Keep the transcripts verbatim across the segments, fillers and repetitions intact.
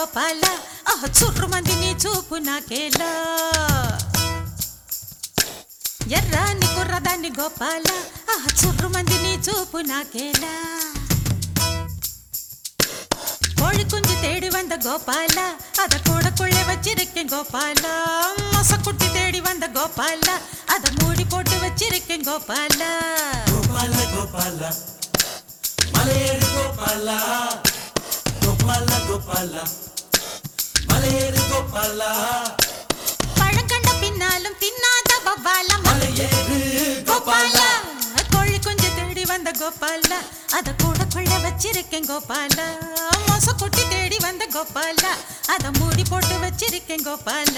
గోపాల ఆహ చుర్రుమంది నీ చూపు నాకేలా ఎర్రాని కుర్రదాన్ని గోపాల ఆహ చుర్రుమంది నీ చూపు నాకేలా கோழி குஞ்சு தேடி வந்த கோபால அத கூட கொள்ளை வச்சிருக்கேன் கோபால மொசக்குட்டி தேடி வந்த கோபால அத மூடி போட்டு வச்சிருக்கேன் கோபால கோபால கோபால மலையேறு கோபால கோபால கோபால மலையேறு கோபால பழங்கண்ட பின்னாலும் தின்னாத பவால மலையேறு கோபால கோழி குஞ்சு தேடி வந்த கோபால அத கூட கொள்ளை வச்சிருக்கேன் கோபால மொசக்குட்டி தேடி வந்த கோபால அத மூடி போட்டு வச்சிருக்கேன் கோபால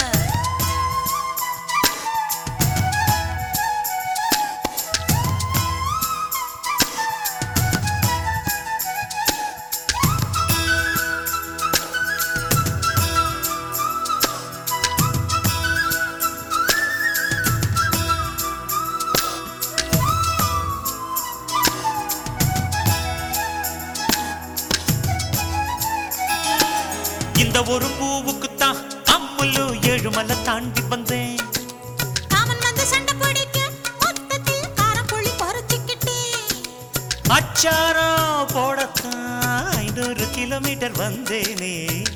இந்த ஒரு பூவுக்குத்தான் அம்முலு ஏழுமலை தாண்டி வந்தேன் காமன் வந்து சண்டை பிடிக்க மொத்தத்தில் காரப்புள்ளி பறிச்சுக்கிட்டேன் அச்சாரம் போடத்தான் ஐநூறு கிலோமீட்டர் வந்தேனே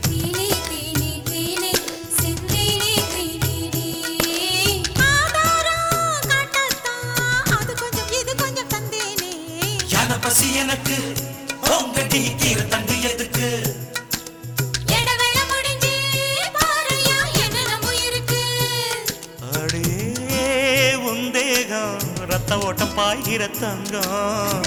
பசி எனக்கு உங்கடி கீரை தண்டு எதுக்கு ரத்த ஓட்டம் பாய்கிற தங்கம்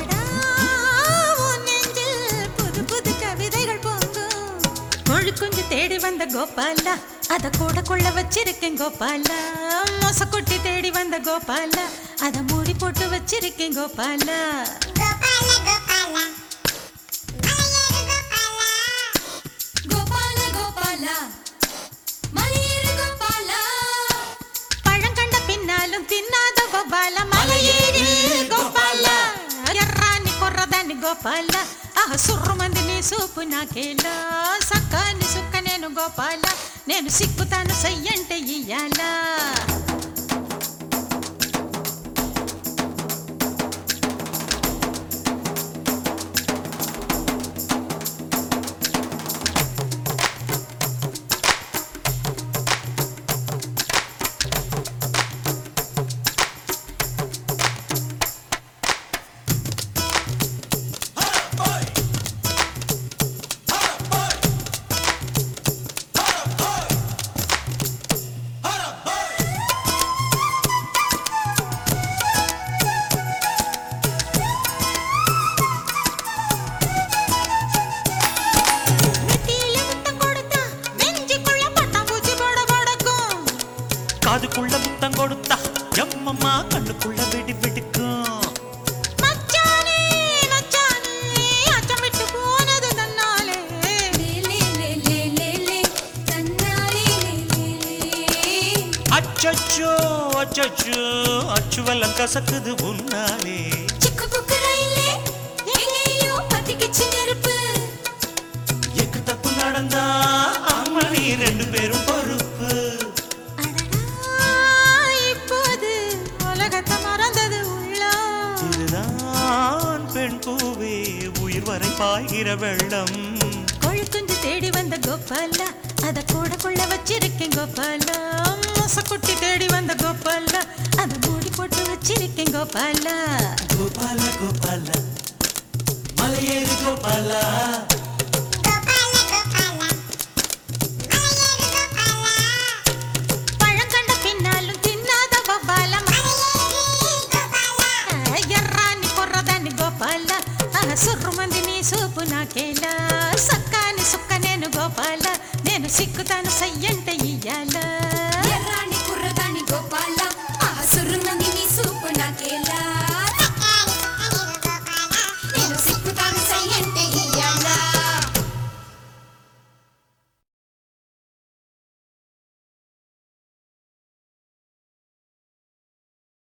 புது புது கவிதைகள் பொங்கும் கோழி குஞ்சு தேடி வந்த கோபால அத கூட கொள்ள வச்சிருக்கேன் கோபால மொசக்குட்டி தேடி வந்த கோபால அத மூடி போட்டு வச்சிருக்கேன் கோபால கோபால கோபால மலையேறு கோபால பழங்கண்ட பின்னாலும் தின்னாத கோபால மலையேறு கோபால ఎర్రాని కొర్రదాన్ని గోపాల ఆహ సుర్రుమంది నీ సూపు నాకేలా సక్కాని సుక్క నేను గోపాల నేను సిక్కుతాను సయ్యంటే ఇయ్యాలా காதுக்குள்ள முத்தம் கொடுத்தா எம்மம்மா கண்ணுக்குள்ள வெடி வெடிக்கும் மச்சானே மச்சானே அச்சமிட்டு போனது தன்னாலே லே லே லே லே லே தன்னாலே லே லே அச்சச்சோ அச்சச்சோ அச்சுவெல்லாம் கசக்குது உன்னாலே சிக்கு புக்கு ரயிலே எங்கேயோ பத்திக்கிச்சு நெருப்பு எக்கு தப்பு நடந்தா அம்மணி ரெண்டு பேரும் பொறுப்பு பெண் பூவே உயிர் வரை பாய்கிற வெள்ளம் கோழி குஞ்சு தேடி வந்த கோபால அத கூட கொள்ள வச்சிருக்கேன் கோபால மொசக்குட்டி தேடி வந்த கோபால அத மூடி போட்டு வச்சிருக்கேன் கோபால கோபால கோபால மலையேறு கோபால பழங்கண்ட பின்னாலும் தின்னாத கோபால ఎర్రాని కొర్రదాన్ని గోపాల సుర్రుమంది నీ సూపు నాకేలా సక్కాని సుక్క నేను గోపాల నేను సిక్కుతాను సయ్యంటే